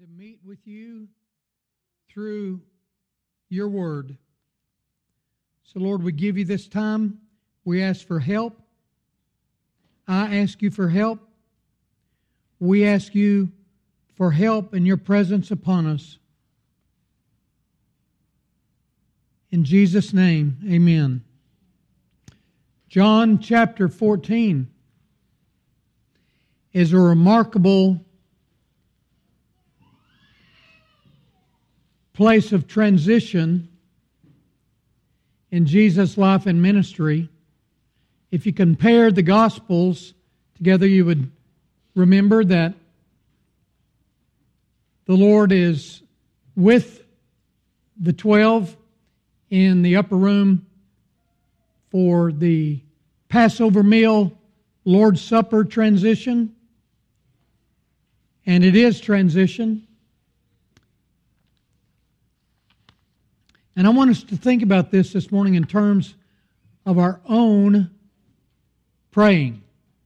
to meet with you through your word. So, Lord, we give you this time. We ask for help. I ask you for help. We ask you for help and your presence upon us. In Jesus' name, amen. John chapter 14 is a remarkable place of transition in Jesus' life and ministry. If you compare the Gospels together, you would remember that the Lord is with the 12 in the upper room for the Passover meal, Lord's Supper transition. And it is transition. And I want us to think about this morning in terms of our own praying.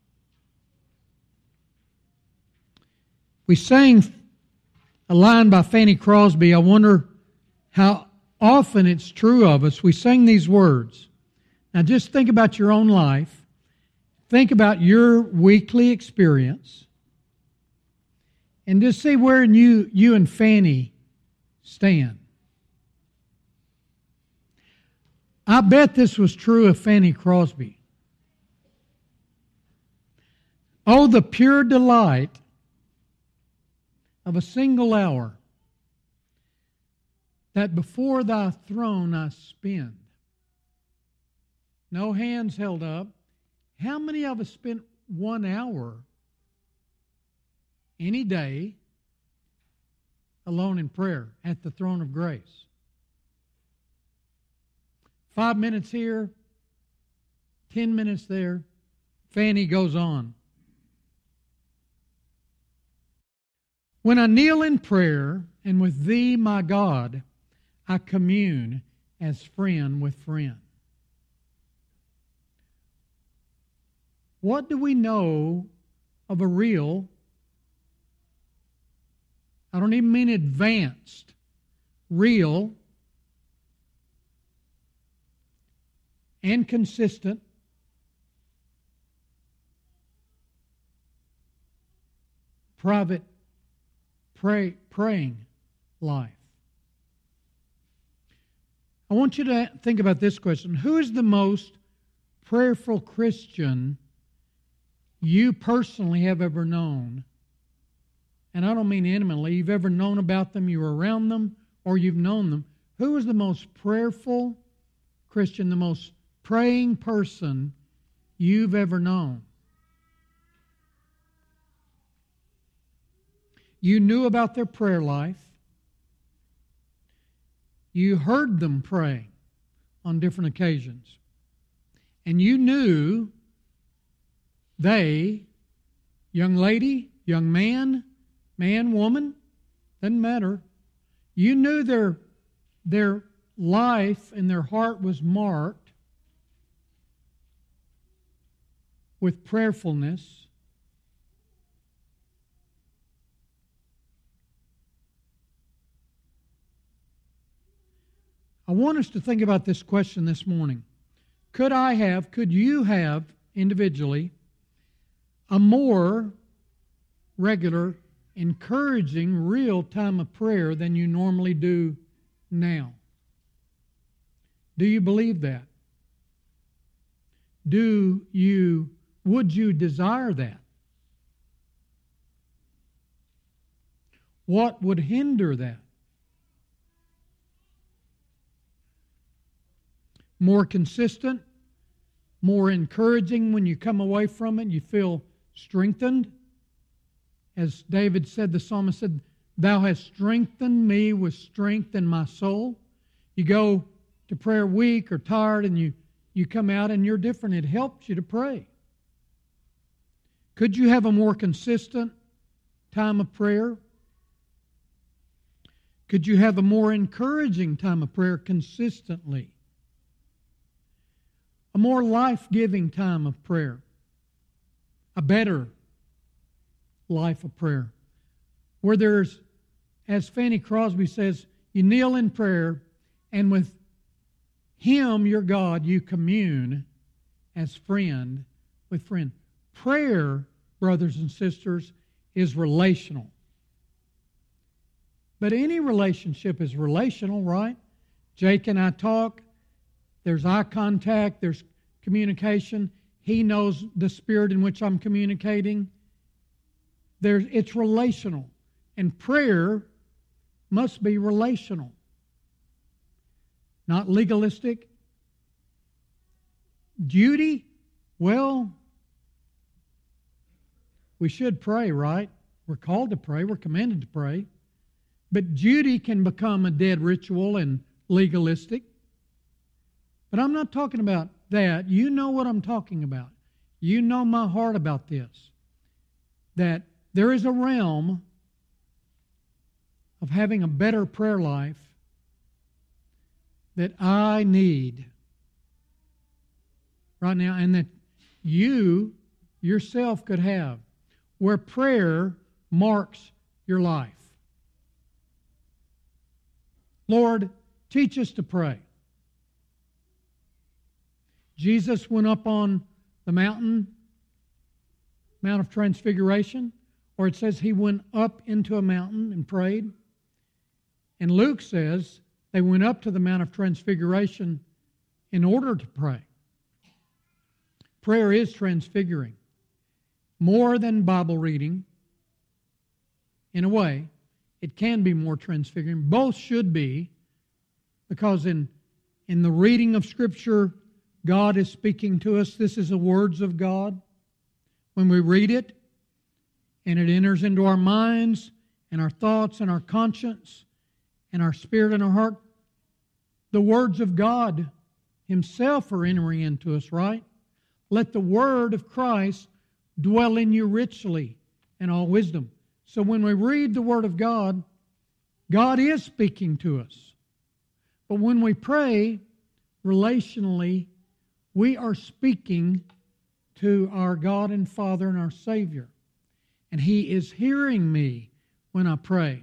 We sang a line by Fanny Crosby. I wonder how often it's true of us. We sing these words. Now just think about your own life. Think about your weekly experience. And just see where you and Fanny stand. I bet this was true of Fanny Crosby. Oh, the pure delight of a single hour that before thy throne I spend. No hands held up. How many of us spent 1 hour any day alone in prayer at the throne of grace? 5 minutes here, 10 minutes there. Fanny goes on. When I kneel in prayer, and with Thee, my God, I commune as friend with friend. What do we know of a real, I don't even mean advanced, real and consistent private praying life? I want you to think about this question. Who is the most prayerful Christian you personally have ever known? And I don't mean intimately. You've ever known about them, you were around them, or you've known them. Who is the most prayerful Christian, the most praying person you've ever known? You knew about their prayer life. You heard them pray on different occasions. And you knew they, young lady, young man, man, woman, doesn't matter. You knew their life and their heart was marked with prayerfulness. I want us to think about this question this morning. Could you have individually a more regular, encouraging, real time of prayer than you normally do now? Do you believe that? Would you desire that? What would hinder that? More consistent, more encouraging when you come away from it, you feel strengthened. As David said, the psalmist said, Thou hast strengthened me with strength in my soul. You go to prayer weak or tired and you come out and you're different. It helps you to pray. Could you have a more consistent time of prayer? Could you have a more encouraging time of prayer consistently? A more life-giving time of prayer? A better life of prayer, where there's as Fanny Crosby says, you kneel in prayer, and with Him, your God, you commune as friend with friend. Prayer, brothers and sisters, is relational. But any relationship is relational, right? Jake and I talk. There's eye contact. There's communication. He knows the spirit in which I'm communicating. It's relational. And prayer must be relational, not legalistic. Duty, well, we should pray, right? We're called to pray. We're commanded to pray. But duty can become a dead ritual and legalistic. But I'm not talking about that. You know what I'm talking about. You know my heart about this. That there is a realm of having a better prayer life that I need right now, and that you yourself could have, where prayer marks your life. Lord, teach us to pray. Jesus went up on the mountain, Mount of Transfiguration, or it says He went up into a mountain and prayed. And Luke says they went up to the Mount of Transfiguration in order to pray. Prayer is transfiguring. More than Bible reading, in a way, it can be more transfiguring. Both should be, because in the reading of Scripture, God is speaking to us. This is the words of God. When we read it, and it enters into our minds and our thoughts and our conscience and our spirit and our heart, the words of God Himself are entering into us, right? Let the word of Christ dwell in you richly in all wisdom. So when we read the Word of God, God is speaking to us. But when we pray relationally, we are speaking to our God and Father and our Savior. And He is hearing me when I pray.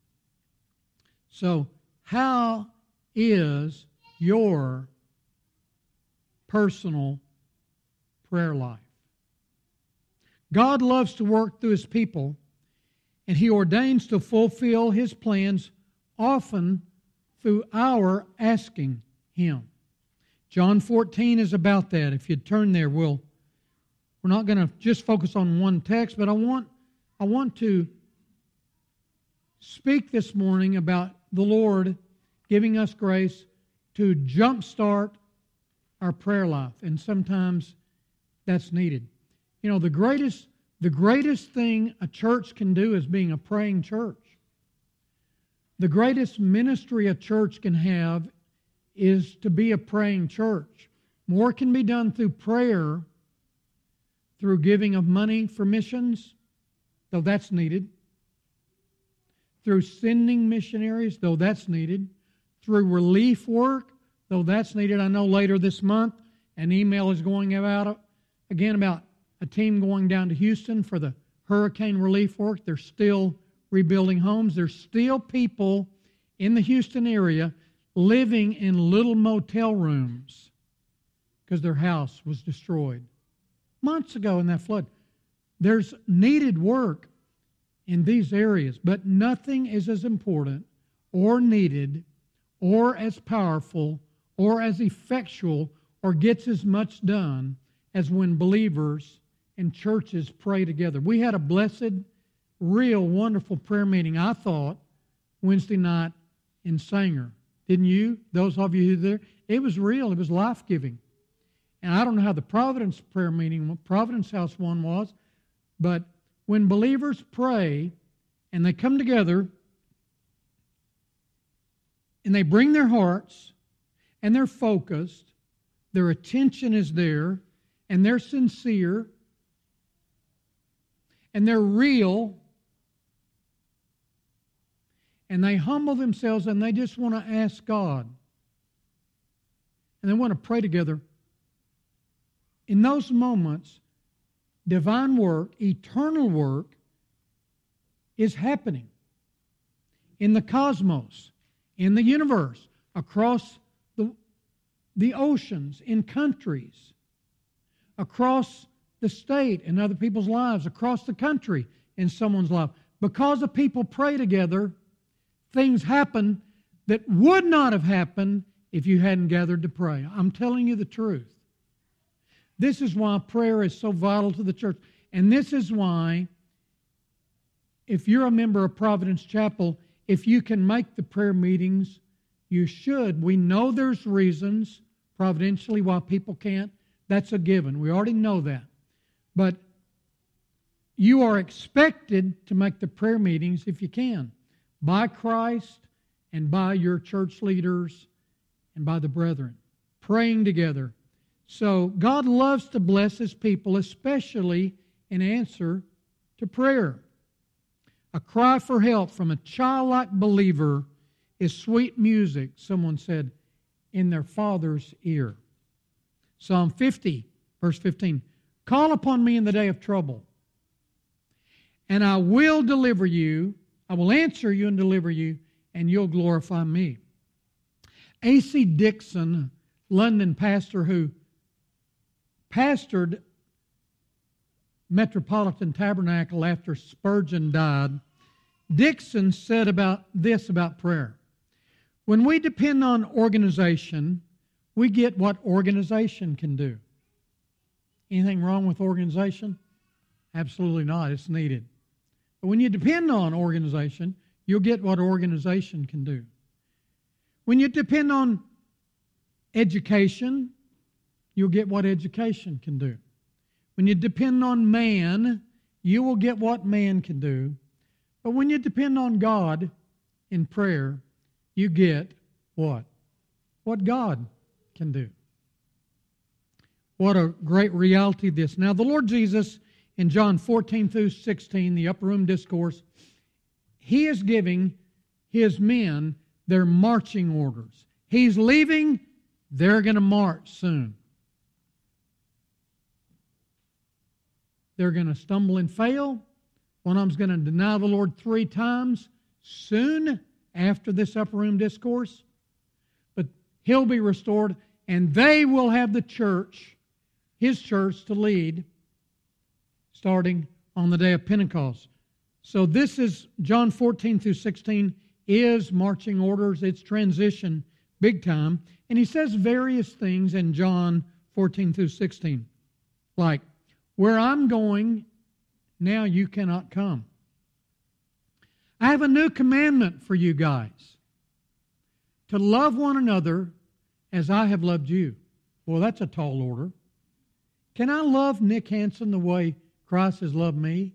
So, how is your personal prayer life? God loves to work through His people, and He ordains to fulfill His plans often through our asking Him. John 14 is about that. If you'd turn there, we're not going to just focus on one text, but I want to speak this morning about the Lord giving us grace to jumpstart our prayer life, and sometimes that's needed. You know, the greatest thing a church can do is being a praying church. The greatest ministry a church can have is to be a praying church. More can be done through prayer, through giving of money for missions, though that's needed, through sending missionaries, though that's needed, through relief work, though that's needed. I know later this month an email is going out again about a team going down to Houston for the hurricane relief work. They're still rebuilding homes. There's still people in the Houston area living in little motel rooms because their house was destroyed months ago in that flood. There's needed work in these areas, but nothing is as important or needed or as powerful or as effectual or gets as much done as when believers and churches pray together. We had a blessed, real, wonderful prayer meeting, I thought, Wednesday night in Sanger. Didn't you? Those of you who were there? It was real. It was life-giving. And I don't know how the Providence prayer meeting, Providence House one was, but when believers pray and they come together and they bring their hearts and they're focused, their attention is there, and they're sincere, and they're real, and they humble themselves and they just want to ask God, and they want to pray together. In those moments, divine work, eternal work, is happening. in the cosmos, in the universe, across the oceans, in countries, across the state in other people's lives, across the country in someone's life. Because the people pray together, things happen that would not have happened if you hadn't gathered to pray. I'm telling you the truth. This is why prayer is so vital to the church. And this is why, if you're a member of Providence Chapel, if you can make the prayer meetings, you should. We know there's reasons, providentially, why people can't. That's a given. We already know that. But you are expected to make the prayer meetings if you can, by Christ and by your church leaders and by the brethren, praying together. So God loves to bless His people, especially in answer to prayer. A cry for help from a childlike believer is sweet music, someone said, in their Father's ear. Psalm 50, verse 15. Call upon me in the day of trouble, and I will deliver you. I will answer you and deliver you, and you'll glorify me. A.C. Dixon, London pastor who pastored Metropolitan Tabernacle after Spurgeon died, Dixon said about prayer. When we depend on organization, we get what organization can do. Anything wrong with organization? Absolutely not. It's needed. But when you depend on organization, you'll get what organization can do. When you depend on education, you'll get what education can do. When you depend on man, you will get what man can do. But when you depend on God in prayer, you get what? What God can do. What a great reality this. Now, the Lord Jesus, in John 14 through 16, the upper room discourse, He is giving His men their marching orders. He's leaving, they're going to march soon. They're going to stumble and fail. One of them's going to deny the Lord 3 times soon after this upper room discourse. But He'll be restored, and they will have the church, His church, to lead starting on the day of Pentecost. So this is John 14 through 16 is marching orders. It's transition big time. And He says various things in John 14 through 16. Like, where I'm going, now you cannot come. I have a new commandment for you guys. To love one another as I have loved you. Well, that's a tall order. Can I love Nick Hansen the way Christ has loved me?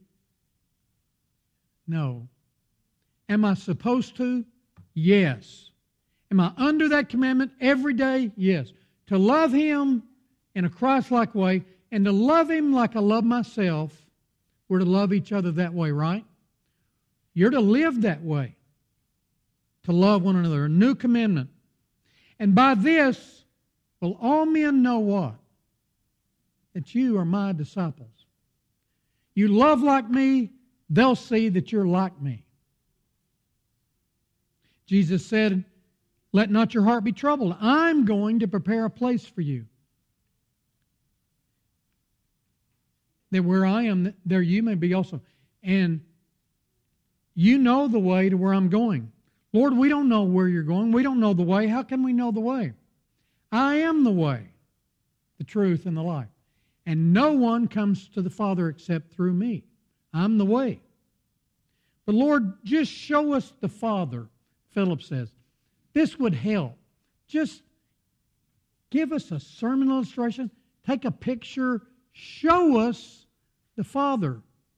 No. Am I supposed to? Yes. Am I under that commandment every day? Yes. To love Him in a Christ-like way and to love Him like I love myself, we're to love each other that way, right? You're to live that way. To love one another. A new commandment. And by this will all men know what? That you are my disciples. You love like me, they'll see that you're like me. Jesus said, let not your heart be troubled. I'm going to prepare a place for you. That where I am, there you may be also. And you know the way to where I'm going. Lord, we don't know where you're going. We don't know the way. How can we know the way? I am the way, the truth, and the life. And no one comes to the Father except through me. I'm the way. But Lord, just show us the Father, Philip says. This would help. Just give us a sermon illustration. Take a picture. Show us the Father.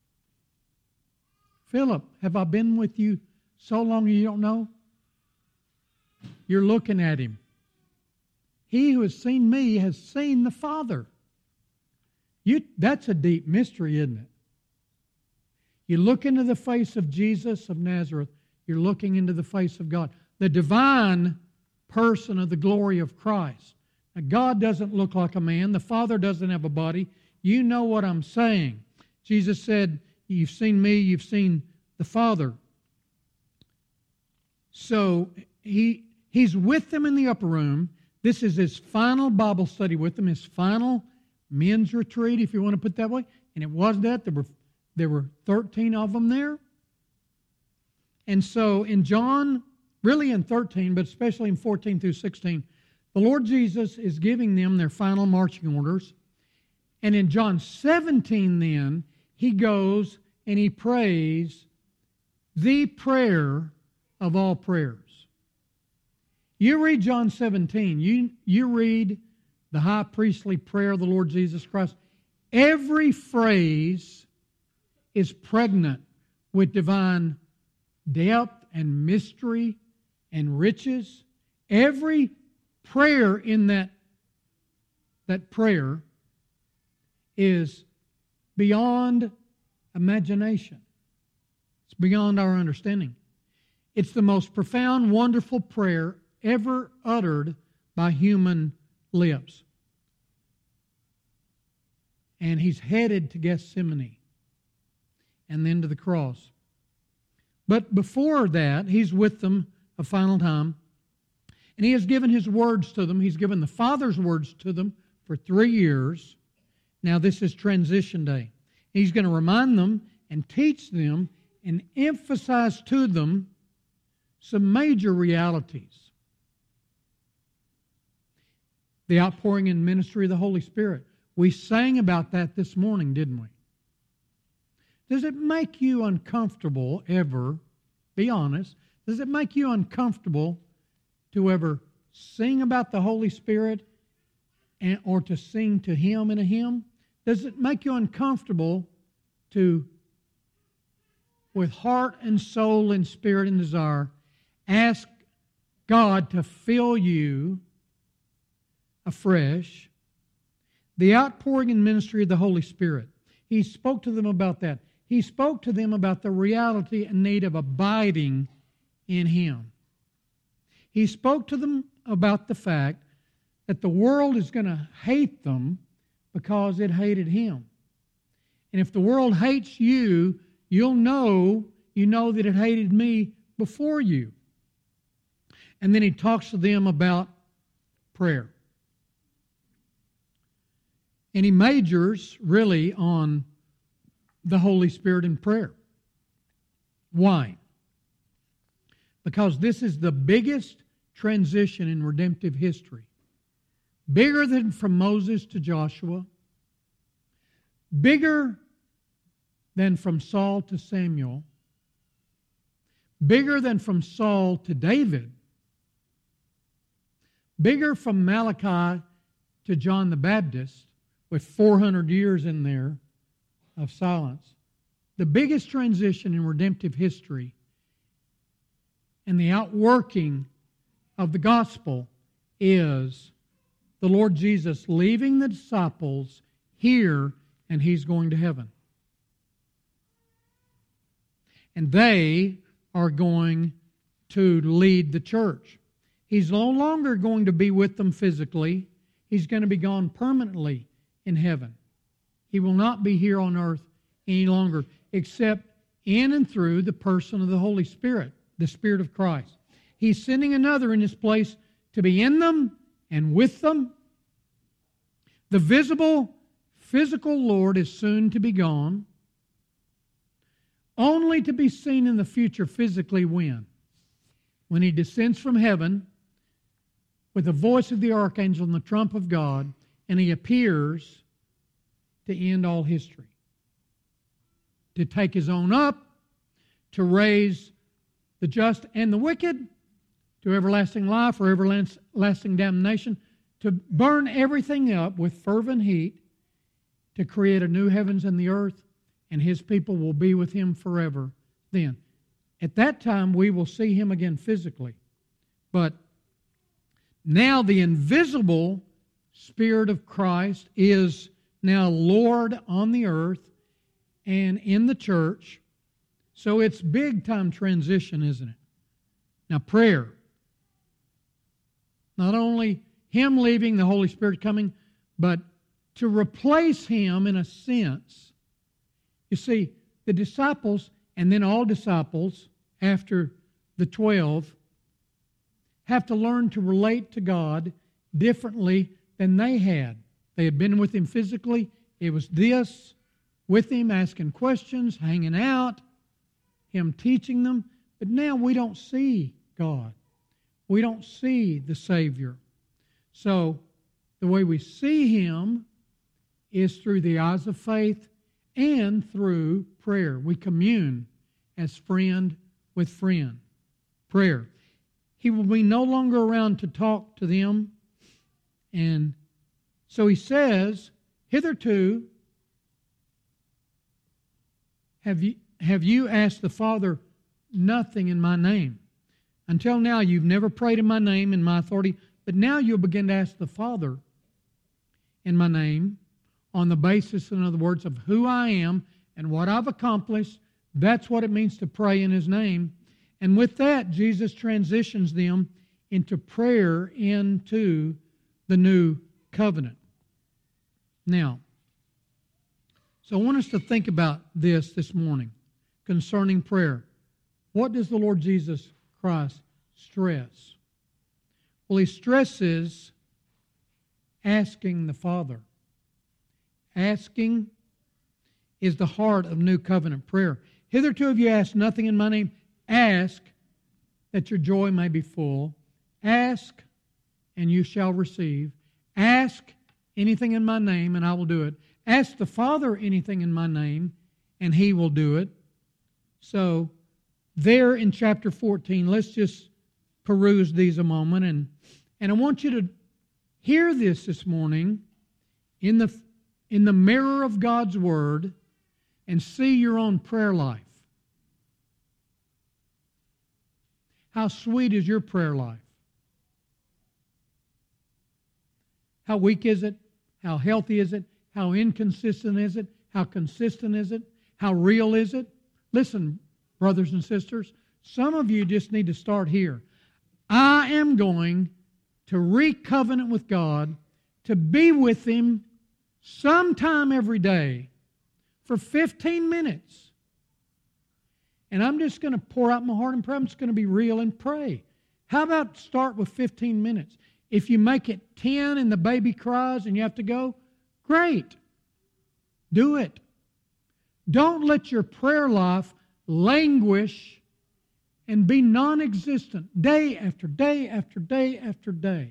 Philip, have I been with you so long you don't know? You're looking at Him. He who has seen me has seen the Father. That's a deep mystery, isn't it? You look into the face of Jesus of Nazareth, you're looking into the face of God. The divine person of the glory of Christ. Now, God doesn't look like a man. The Father doesn't have a body. You know what I'm saying. Jesus said, you've seen me, you've seen the Father. So he's with them in the upper room. This is his final Bible study with them, his final men's retreat, if you want to put it that way. And it was that. There were 13 of them there. And so in John, really in 13, but especially in 14 through 16, the Lord Jesus is giving them their final marching orders. And in John 17 then, he goes and he prays the prayer of all prayers. You read John 17, you read the high priestly prayer of the Lord Jesus Christ. Every phrase is pregnant with divine depth and mystery and riches. Every prayer in that prayer is beyond imagination. It's beyond our understanding. It's the most profound, wonderful prayer ever uttered by human lips. And he's headed to Gethsemane and then to the cross. But before that, he's with them a final time. And he has given his words to them. He's given the Father's words to them for 3 years. Now this is transition day. He's going to remind them and teach them and emphasize to them some major realities. The outpouring and ministry of the Holy Spirit. We sang about that this morning, didn't we? Does it make you uncomfortable ever, be honest, does it make you uncomfortable to ever sing about the Holy Spirit or to sing to Him in a hymn? Does it make you uncomfortable to, with heart and soul and spirit and desire, ask God to fill you afresh? The outpouring and ministry of the Holy Spirit. He spoke to them about that. He spoke to them about the reality and need of abiding in Him. He spoke to them about the fact that the world is going to hate them because it hated Him. And if the world hates you, you know that it hated me before you. And then He talks to them about prayer. And He majors really on the Holy Spirit and prayer. Why? Because this is the biggest transition in redemptive history. Bigger than from Moses to Joshua. Bigger than from Saul to Samuel. Bigger than from Saul to David. Bigger from Malachi to John the Baptist, with 400 years in there of silence. The biggest transition in redemptive history and the outworking of the gospel is the Lord Jesus leaving the disciples here and He's going to heaven. And they are going to lead the church. He's no longer going to be with them physically. He's going to be gone permanently in heaven. He will not be here on earth any longer, except in and through the person of the Holy Spirit, the Spirit of Christ. He's sending another in His place to be in them and with them. The visible, physical Lord is soon to be gone, only to be seen in the future physically when? When He descends from heaven with the voice of the archangel and the trump of God, and He appears to end all history. To take His own up, to raise the just and the wicked to everlasting life or everlasting damnation, to burn everything up with fervent heat, to create a new heavens and the earth, and His people will be with Him forever then. At that time, we will see Him again physically. But now the invisible Spirit of Christ is now Lord on the earth and in the church. So it's big time transition, isn't it? Now prayer. Not only Him leaving, the Holy Spirit coming, but to replace Him in a sense. You see, the disciples, and then all disciples after the 12, have to learn to relate to God differently than they had. They had been with Him physically. It was this, with Him, asking questions, hanging out, Him teaching them. But now we don't see God. We don't see the Savior. So the way we see Him is through the eyes of faith and through prayer. We commune as friend with friend. Prayer. He will be no longer around to talk to them. And so He says, hitherto, have you asked the Father nothing in my name? Until now, you've never prayed in my name, in my authority, but now you'll begin to ask the Father in my name on the basis, in other words, of who I am and what I've accomplished. That's what it means to pray in His name. And with that, Jesus transitions them into prayer into the new covenant. Now, so I want us to think about this morning concerning prayer. What does the Lord Jesus Christ stress? Well, He stresses asking the Father. Asking is the heart of new covenant prayer. Hitherto have you asked nothing in my name. Ask that your joy may be full. Ask and you shall receive. Ask anything in my name and I will do it. Ask the Father anything in my name and He will do it. So there in chapter 14, let's just peruse these a moment. And I want you to hear this morning in the mirror of God's Word and see your own prayer life. How sweet is your prayer life? How weak is it? How healthy is it? How inconsistent is it? How consistent is it? How real is it? Listen, brothers and sisters, some of you just need to start here. I am going to re-covenant with God, to be with Him sometime every day for 15 minutes. And I'm just going to pour out my heart in prayer. I'm just going to be real and pray. How about start with 15 minutes? If you make it 10 and the baby cries and you have to go, great. Do it. Don't let your prayer life languish and be non-existent day after day after day after day.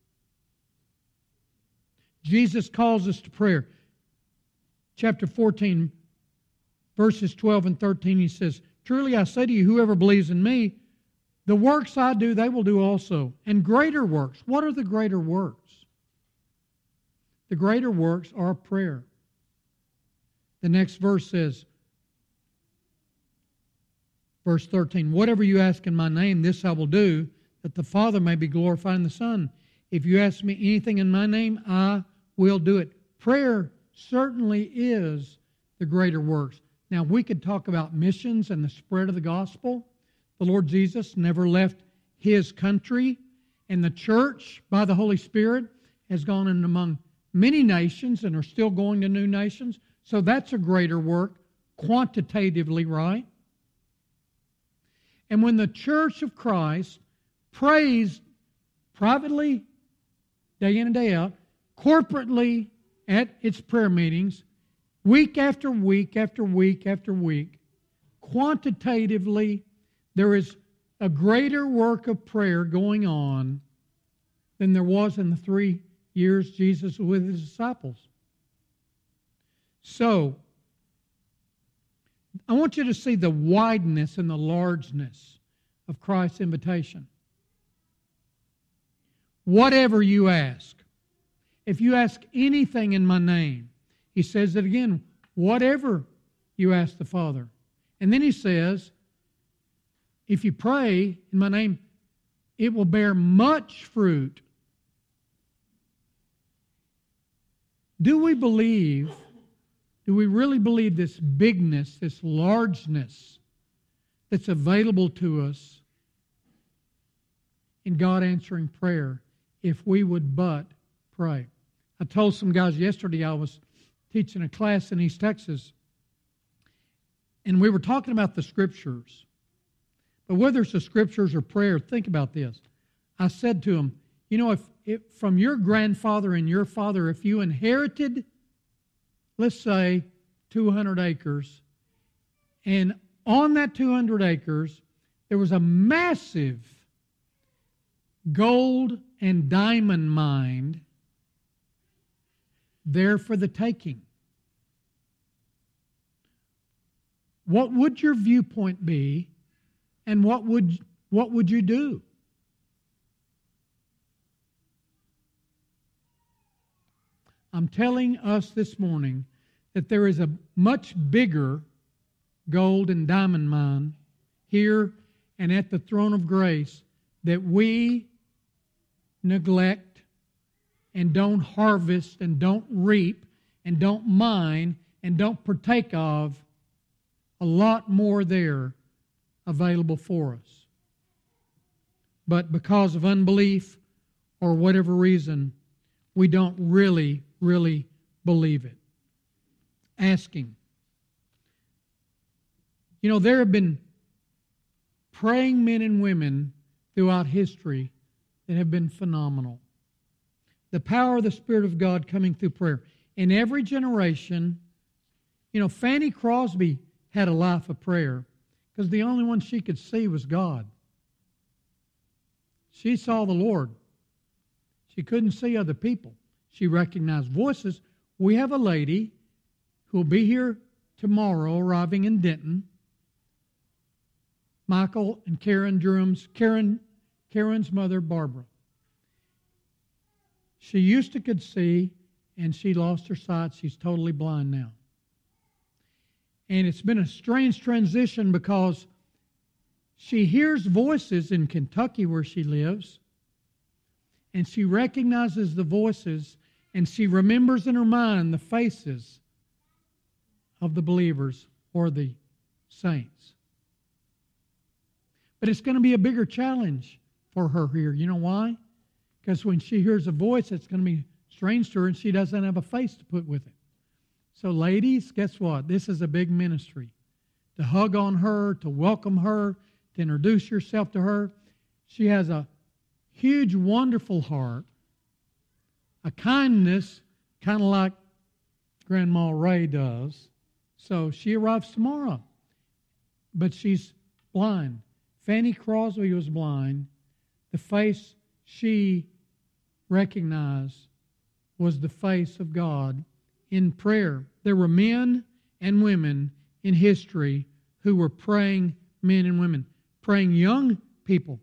Jesus calls us to prayer. Chapter 14, verses 12 and 13, He says, truly I say to you, whoever believes in me, the works I do, they will do also. And greater works. What are the greater works? The greater works are prayer. The next verse says, verse 13, whatever you ask in my name, this I will do, that the Father may be glorified in the Son. If you ask me anything in my name, I will do it. Prayer certainly is the greater works. Now, we could talk about missions and the spread of the gospel. The Lord Jesus never left His country, and the church, by the Holy Spirit, has gone in among many nations and are still going to new nations. So that's a greater work, quantitatively, right? And when the church of Christ prays privately, day in and day out, corporately at its prayer meetings, week after week after week after week, quantitatively, there is a greater work of prayer going on than there was in the 3 years Jesus was with His disciples. So, I want you to see the wideness and the largeness of Christ's invitation. Whatever you ask, if you ask anything in my name, He says it again, whatever you ask the Father. And then He says, if you pray in my name, it will bear much fruit. Do we really believe this bigness, this largeness that's available to us in God answering prayer if we would but pray? I told some guys yesterday, I was teaching a class in East Texas, and we were talking about the Scriptures. But whether it's the Scriptures or prayer, think about this. I said to him, you know, if from your grandfather and your father, if you inherited, let's say, 200 acres, and on that 200 acres, there was a massive gold and diamond mine there for the taking, what would your viewpoint be, and what would you do? I'm telling us this morning that there is a much bigger gold and diamond mine here and at the throne of grace that we neglect and don't harvest and don't reap and don't mine and don't partake of. A lot more there available for us. But because of unbelief or whatever reason, we don't really believe it. Asking. You know, there have been praying men and women throughout history that have been phenomenal. The power of the Spirit of God coming through prayer. In every generation, you know, Fanny Crosby had a life of prayer because the only one she could see was God. She saw the Lord. She couldn't see other people. She recognized voices. We have a lady who will be here tomorrow, arriving in Denton. Michael and Karen Durham's, Karen's mother, Barbara. She used to could see, and she lost her sight. She's totally blind now. And it's been a strange transition because she hears voices in Kentucky where she lives, and she recognizes the voices, and she remembers in her mind the faces of the believers or the saints. But it's going to be a bigger challenge for her here. You know why? Because when she hears a voice, it's going to be strange to her, and she doesn't have a face to put with it. So ladies, guess what? This is a big ministry. To hug on her, to welcome her, to introduce yourself to her. She has a huge, wonderful heart, a kindness, kind of like Grandma Ray does. So she arrives tomorrow, but she's blind. Fanny Crosby was blind. The face she recognized was the face of God in prayer. There were men and women in history who were praying men and women, praying young people.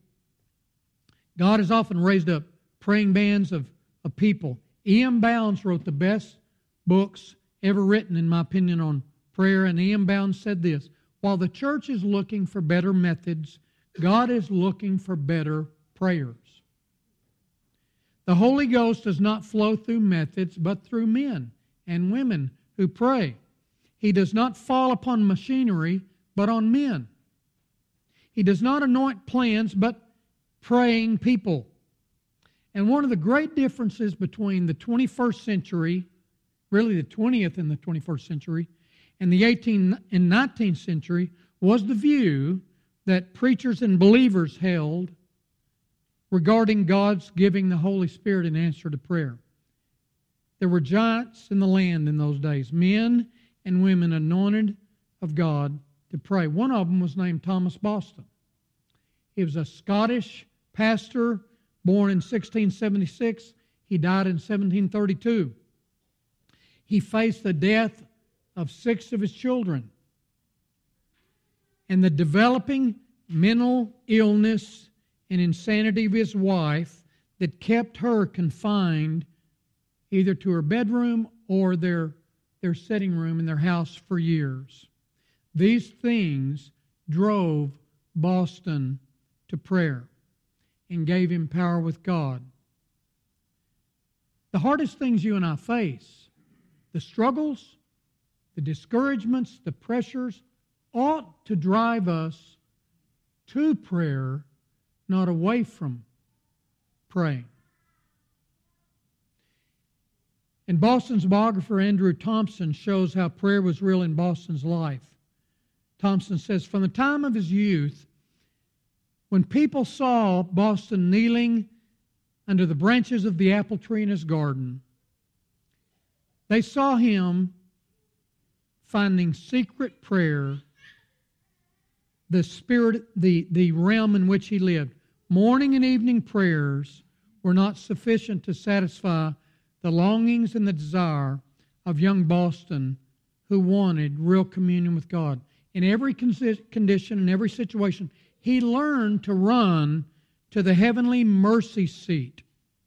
God has often raised up praying bands of people. E.M. Bounds wrote the best books ever written, in my opinion, on prayer. And E.M. Bounds said this: while the church is looking for better methods, God is looking for better prayers. The Holy Ghost does not flow through methods, but through men and women who pray. He does not fall upon machinery, but on men. He does not anoint plans, but praying people. And one of the great differences between the 21st century, really the 20th and the 21st century, and the 18th and 19th century was the view that preachers and believers held regarding God's giving the Holy Spirit in answer to prayer. There were giants in the land in those days, men and women anointed of God to pray. One of them was named Thomas Boston. He was a Scottish pastor born in 1676. He died in 1732. He faced the death of 6 of his children and the developing mental illness and insanity of his wife that kept her confined either to her bedroom or their sitting room in their house for years. These things drove Boston to prayer and gave him power with God. The hardest things you and I face, the struggles, the discouragements, the pressures, ought to drive us to prayer, not away from praying. And Boston's biographer, Andrew Thompson, shows how prayer was real in Boston's life. Thompson says, from the time of his youth, When people saw Boston kneeling under the branches of the apple tree in his garden, they saw him finding secret prayer, the spirit, the realm in which he lived. Morning and evening prayers were not sufficient to satisfy the longings and the desire of young Boston, who wanted real communion with God. In every condition, in every situation, he learned to run to the heavenly mercy seat.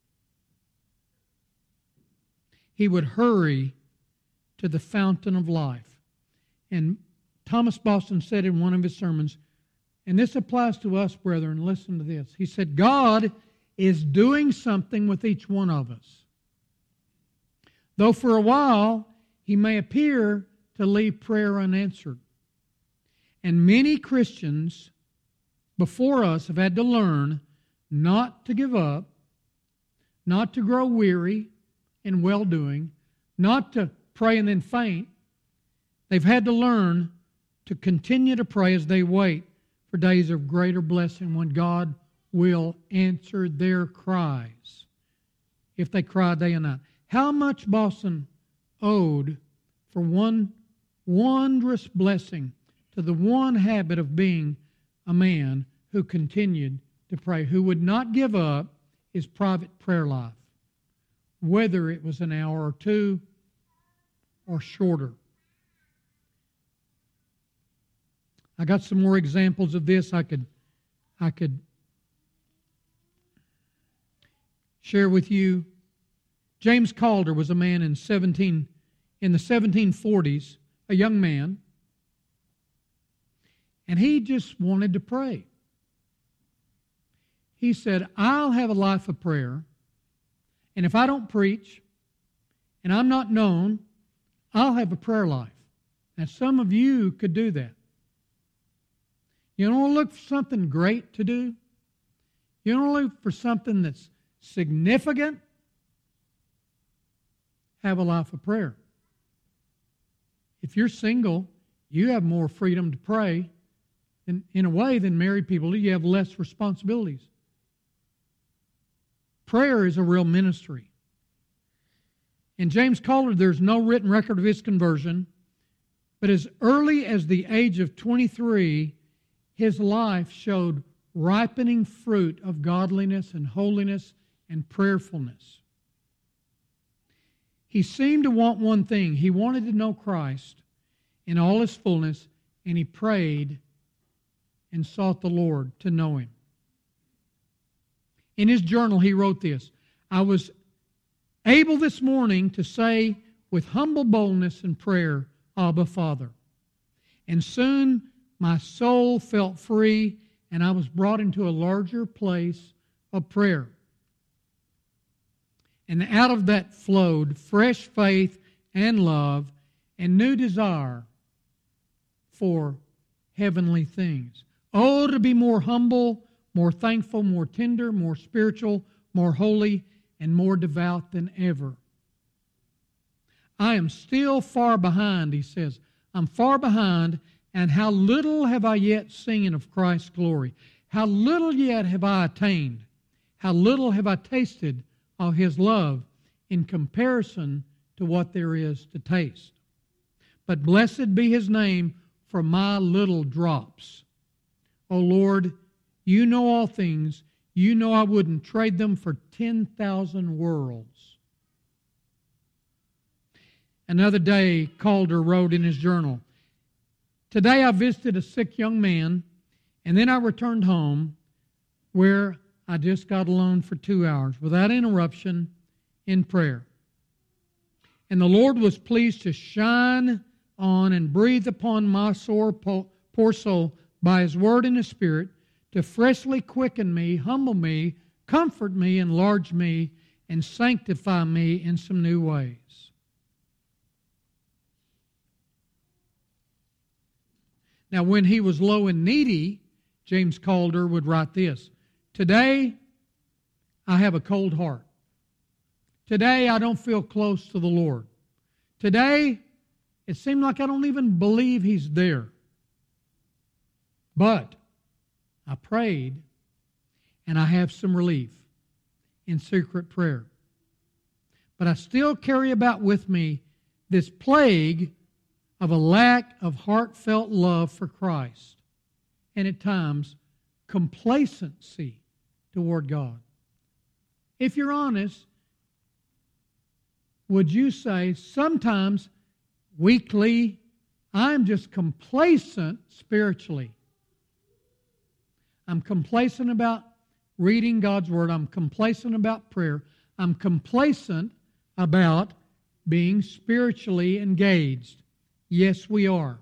He would hurry to the fountain of life. And Thomas Boston said in one of his sermons, and this applies to us, brethren, listen to this. He said, God is doing something with each one of us. Though for a while He may appear to leave prayer unanswered. And many Christians before us have had to learn not to give up, not to grow weary in well-doing, not to pray and then faint. They've had to learn to continue to pray as they wait for days of greater blessing when God will answer their cries if they cry day and night. How much Boston owed for one wondrous blessing to the one habit of being a man who continued to pray, who would not give up his private prayer life, whether it was an hour or two or shorter. I got some more examples of this I could share with you. James Calder was a man in the 1740s, a young man, and he just wanted to pray. He said, I'll have a life of prayer, and if I don't preach and I'm not known, I'll have a prayer life. And some of you could do that. You don't look for something great to do. You don't look for something that's significant. Have a life of prayer. If you're single, you have more freedom to pray in a way than married people do. You have less responsibilities. Prayer is a real ministry. In James Calder, there's no written record of his conversion, but as early as the age of 23, his life showed ripening fruit of godliness and holiness and prayerfulness. He seemed to want one thing. He wanted to know Christ in all His fullness, and he prayed and sought the Lord to know Him. In his journal, he wrote this: I was able this morning to say with humble boldness and prayer, Abba, Father. And soon my soul felt free, and I was brought into a larger place of prayer. And out of that flowed fresh faith and love and new desire for heavenly things. Oh, to be more humble, more thankful, more tender, more spiritual, more holy, and more devout than ever. I am still far behind, he says. I'm far behind, and how little have I yet seen of Christ's glory. How little yet have I attained. How little have I tasted of His love in comparison to what there is to taste. But blessed be His name for my little drops. O Lord, You know all things. You know I wouldn't trade them for 10,000 worlds. Another day, Calder wrote in his journal, today I visited a sick young man, and then I returned home where I just got alone for 2 hours without interruption in prayer. And the Lord was pleased to shine on and breathe upon my sore, poor soul by His Word and His Spirit to freshly quicken me, humble me, comfort me, enlarge me, and sanctify me in some new ways. Now, when he was low and needy, James Calder would write this: today, I have a cold heart. Today, I don't feel close to the Lord. Today, it seemed like I don't even believe He's there. But I prayed and I have some relief in secret prayer. But I still carry about with me this plague of a lack of heartfelt love for Christ, and at times complacency toward God. If you're honest, would you say sometimes, weekly, I'm just complacent spiritually? I'm complacent about reading God's Word. I'm complacent about prayer. I'm complacent about being spiritually engaged. Yes, we are.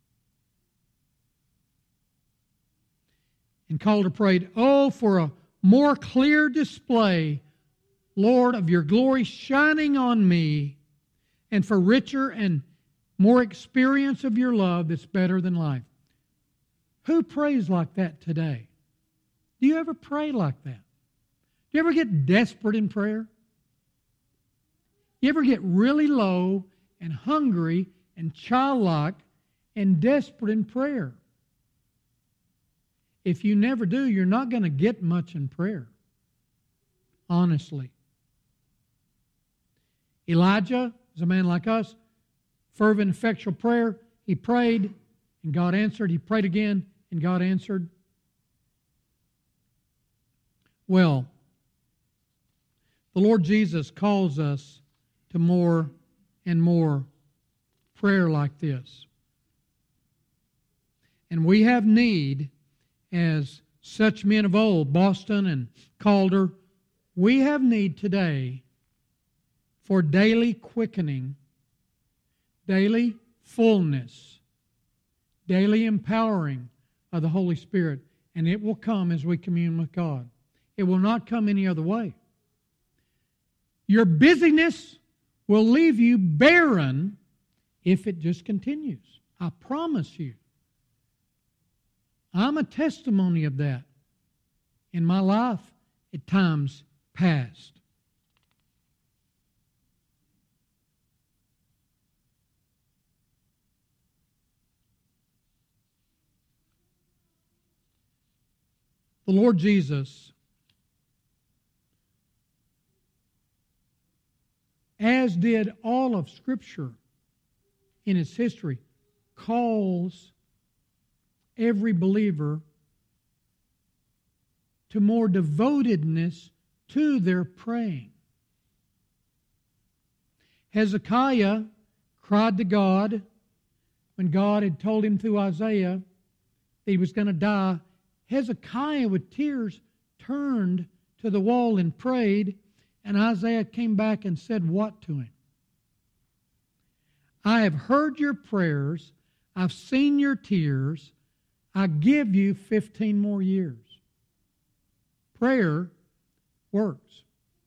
And Calder prayed, "Oh, for a more clear display, Lord, of your glory shining on me, and for richer and more experience of your love that's better than life." Who prays like that today? Do you ever pray like that? Do you ever get desperate in prayer? You ever get really low and hungry and childlike and desperate in prayer? If you never do, you're not going to get much in prayer. Honestly. Elijah is a man like us. Fervent, effectual prayer. He prayed and God answered. He prayed again and God answered. Well, the Lord Jesus calls us to more and more prayer like this. And we have need, as such men of old, Boston and Calder, we have need today for daily quickening, daily fullness, daily empowering of the Holy Spirit. And it will come as we commune with God. It will not come any other way. Your busyness will leave you barren if it just continues. I promise you. I'm a testimony of that in my life at times past. The Lord Jesus, as did all of Scripture in its history, calls every believer to more devotedness to their praying. Hezekiah cried to God when God had told him through Isaiah that he was going to die. Hezekiah, with tears, turned to the wall and prayed, and Isaiah came back and said what to him? "I have heard your prayers. I've seen your tears. I give you 15 more years." Prayer works.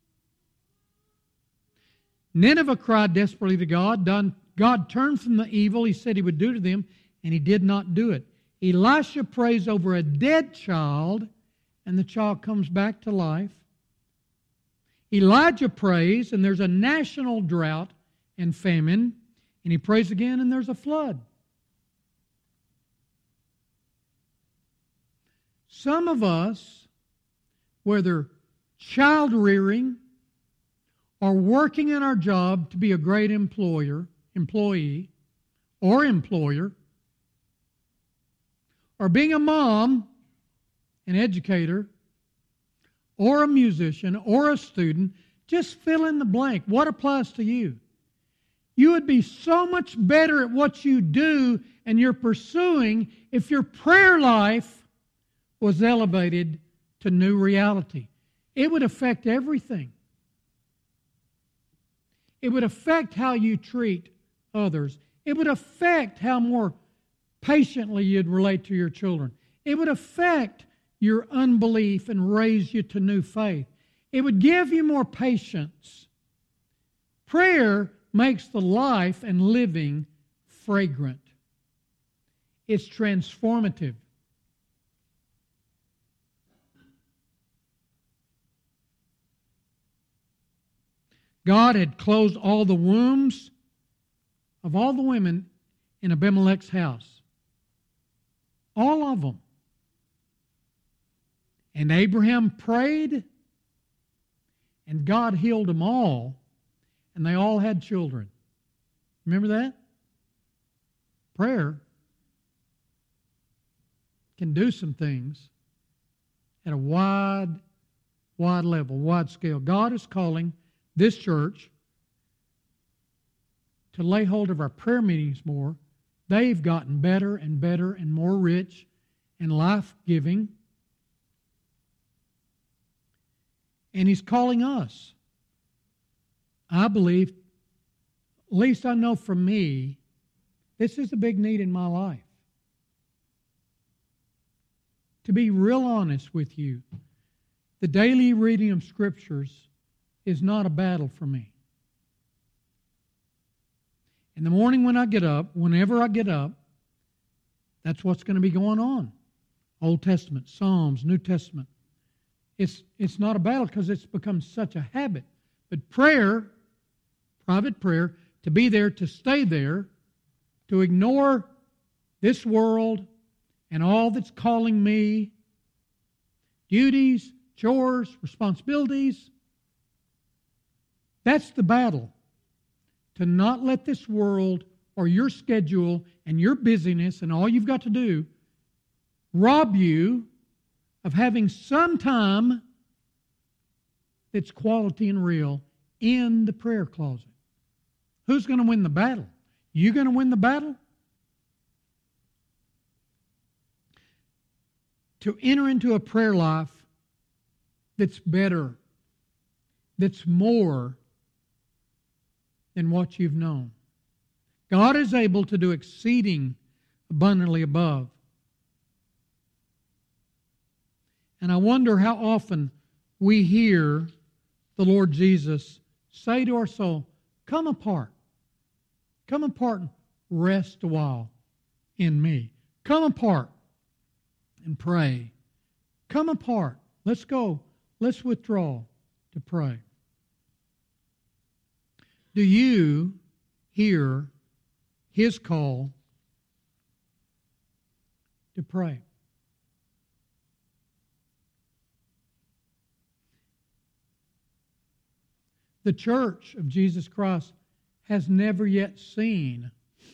Nineveh cried desperately to God. God turned from the evil He said He would do to them, and He did not do it. Elisha prays over a dead child, and the child comes back to life. Elijah prays, and there's a national drought and famine, and he prays again, and there's a flood. Some of us, whether child-rearing or working in our job to be a great employee, or employer, or being a mom, an educator, or a musician, or a student, just fill in the blank. What applies to you? You would be so much better at what you do and you're pursuing if your prayer life was elevated to new reality. It would affect everything. It would affect how you treat others. It would affect how more patiently you'd relate to your children. It would affect your unbelief and raise you to new faith. It would give you more patience. Prayer makes the life and living fragrant. It's transformative. God had closed all the wombs of all the women in Abimelech's house. All of them. And Abraham prayed, and God healed them all, and they all had children. Remember that? Prayer can do some things at a wide level, wide scale. God is calling this church to lay hold of our prayer meetings more. They've gotten better and better and more rich and life-giving. And He's calling us. I believe, at least I know for me, this is a big need in my life. To be real honest with you, the daily reading of Scriptures is not a battle for me. In the morning when I get up, whenever I get up, that's what's going to be going on. Old Testament, Psalms, New Testament. It's not a battle because it's become such a habit. But prayer, private prayer, to be there, to stay there, to ignore this world and all that's calling me, duties, chores, responsibilities, that's the battle. To not let this world or your schedule and your busyness and all you've got to do rob you of having some time that's quality and real in the prayer closet. Who's going to win the battle? You going to win the battle? To enter into a prayer life that's better, that's more than what you've known. God is able to do exceeding abundantly above. And I wonder how often we hear the Lord Jesus say to our soul, come apart. Come apart and rest a while in me. Come apart and pray. Come apart. Let's go. Let's withdraw to pray. Do you hear His call to pray? The church of Jesus Christ has never yet seen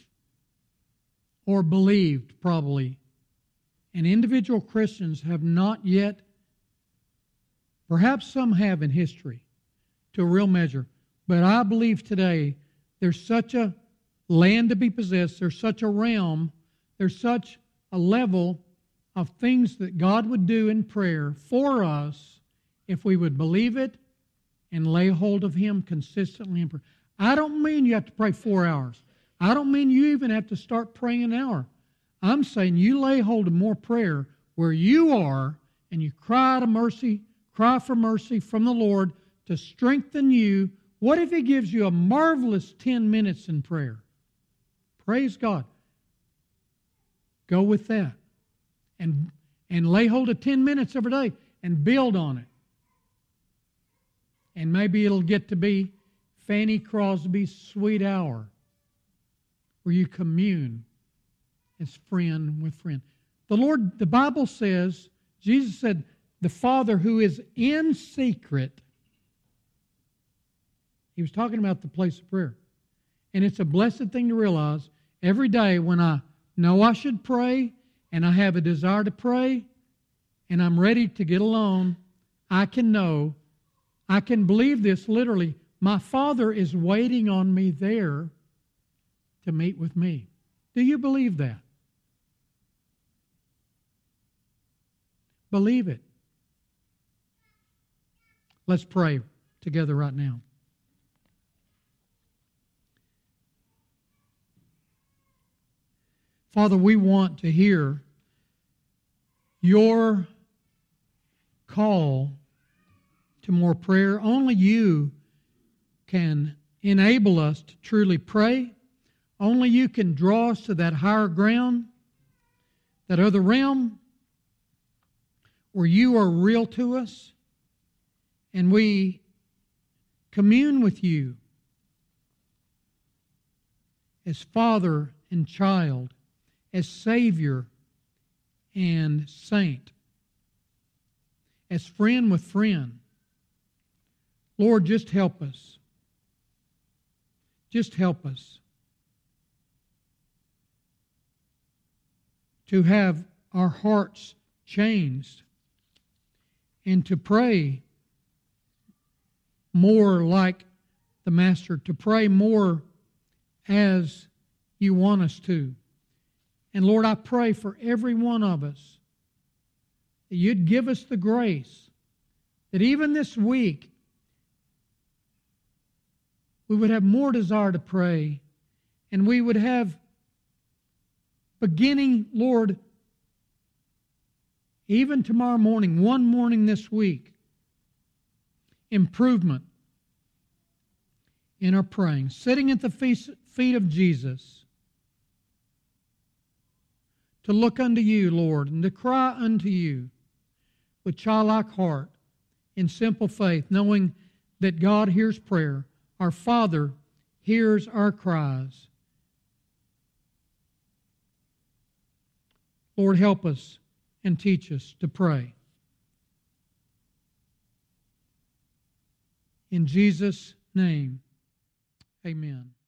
or believed, probably, and individual Christians have not yet, perhaps some have in history, to a real measure. But I believe today there's such a land to be possessed, there's such a realm, there's such a level of things that God would do in prayer for us if we would believe it and lay hold of Him consistently in prayer. I don't mean you have to pray 4 hours. I don't mean you even have to start praying an hour. I'm saying you lay hold of more prayer where you are and you cry for mercy from the Lord to strengthen you. What if He gives you a marvelous 10 minutes in prayer? Praise God. Go with that. And lay hold of 10 minutes every day and build on it. And maybe it'll get to be Fanny Crosby's sweet hour where you commune as friend with friend. The Bible says, Jesus said, the Father who is in secret. He was talking about the place of prayer. And it's a blessed thing to realize every day when I know I should pray and I have a desire to pray and I'm ready to get alone, I can know, I can believe this literally. My Father is waiting on me there to meet with me. Do you believe that? Believe it. Let's pray together right now. Father, we want to hear your call to more prayer. Only you can enable us to truly pray. Only you can draw us to that higher ground, that other realm where you are real to us and we commune with you as Father and child, as Savior and Saint. as friend with friend. Lord, just help us. Just help us to have our hearts changed and to pray more like the Master, to pray more as you want us to. And Lord, I pray for every one of us that you'd give us the grace that even this week we would have more desire to pray, and we would have beginning, Lord, even tomorrow morning, one morning this week, improvement in our praying, sitting at the feet of Jesus, to look unto you, Lord, and to cry unto you with childlike heart in simple faith, knowing that God hears prayer. Our Father hears our cries. Lord, help us and teach us to pray. In Jesus' name, amen.